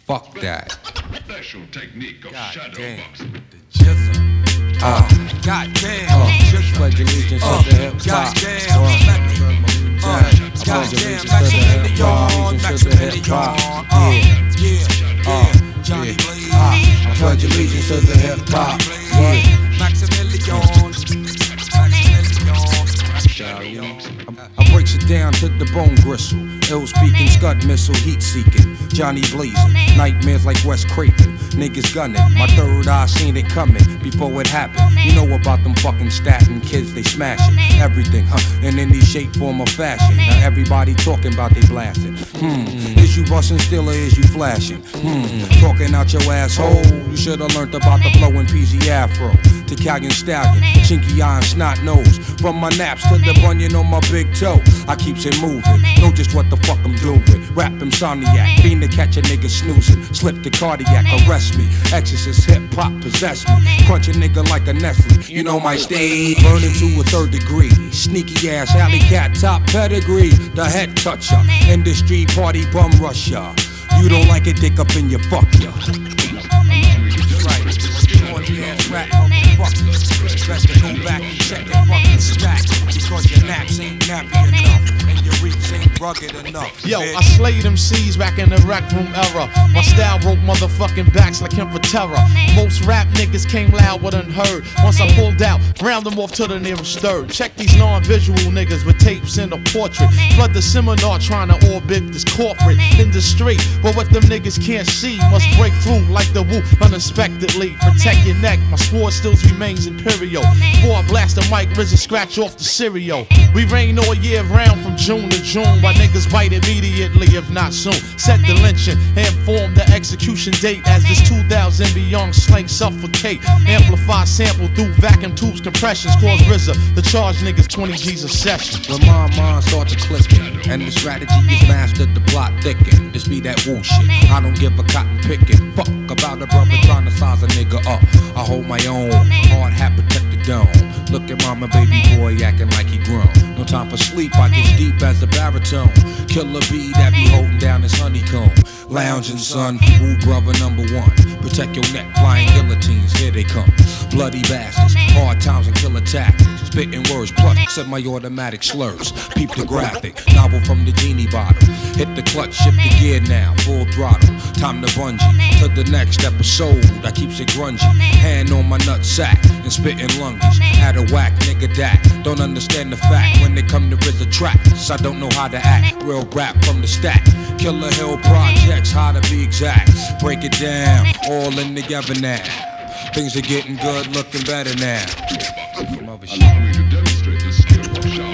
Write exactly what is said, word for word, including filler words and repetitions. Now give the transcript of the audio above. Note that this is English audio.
Fuck that. Special technique of God shadow damn. boxing. The jizzle. Uh, God damn. Uh, pledge allegiance to the hip hop. God damn. Pledge allegiance to the hip hop. Yeah, yeah, yeah. Johnny Blaze. I pledge allegiance to the hip hop. Yeah. Maximilian. I breaks it down to the bone gristle. Ill speaking, scud missile, heat seeking. Johnny blazing, nightmares like Wes Craven. Niggas gunning, my third eye seen it coming before it happened. You know about them fucking statin kids, they smashing everything, huh? In any shape, form, or fashion. Now everybody talking about they blasting. Hmm, is you busting still or is you flashing? Hmm, talking out your asshole. You should've learned about the flowing P Z Afro. Italian stallion, chinky eye and snot nose. From my naps to the bunion on my big toe, I keeps it moving. Know just what the fuck I'm doing. Rap insomniac, fiend to catch a nigga snoozing. Slip the cardiac, arrest me. Exorcist hip hop possess me. Crunch a nigga like a Nestle. You know my stage, burning to a third degree. Sneaky ass alley cat, top pedigree. The head toucher, industry party bum rusher. You don't like it, dick up in your fuck ya. Right. Corny ass rap motherfuckers. Best to go back and check your fucking stack. Because your naps ain't nappy enough. And your reach ain't rugged enough. Yo, bitch. I slayed M Cs back in the rec room era. My style broke motherfucking backs like him for terror. Most rap niggas came loud but unheard. Once I pulled out, round them off to the nearest third. Check these non-visual niggas with tapes in a portrait. Flood the seminar trying to orbit this corporate industry. But what them niggas can't see must break through like the woo unexpectedly. Protect your neck, my sword still remains imperial. Before I blast the mic, RZA scratch off the cereal. We rain all year round from June to June. While niggas bite immediately, if not soon. Set the lynching and form the execution date. As this two thousand beyond slang suffocate. Amplify sample through vacuum tubes, compressions. Cause RZA, the charge niggas twenty G's a session. When my mind starts to clicking, and the strategy is mastered, the plot thicken. This be that woo shit. I don't give a cotton picking. Fuck about a brother trying to size a nigga up. I hold my own. Hard hat protect the dome. Look at mama, baby boy acting like he grown. No time for sleep, I get deep as a baritone. Killer bee that be holding down his honeycomb. Lounging son, woo brother number one. Protect your neck, flying guillotines, here they come. Bloody bastards, hard times and killer tactics. Spitting words plus semi-automatic slurs. Peep the graphic, novel from the genie bottle. Hit the clutch, shift the gear now, full throttle. Time to bungee, to the next episode. I keeps it grungy, hand on my nut sack and spitting lunges. At a whack nigga that don't understand the fact. When they come to RZA tracks, I don't know how to act. Real rap from the stack. Killer Hill projects, how to be exact. Break it down, all in together now. Things are getting good, looking better now. Allow me to demonstrate the skill of shadow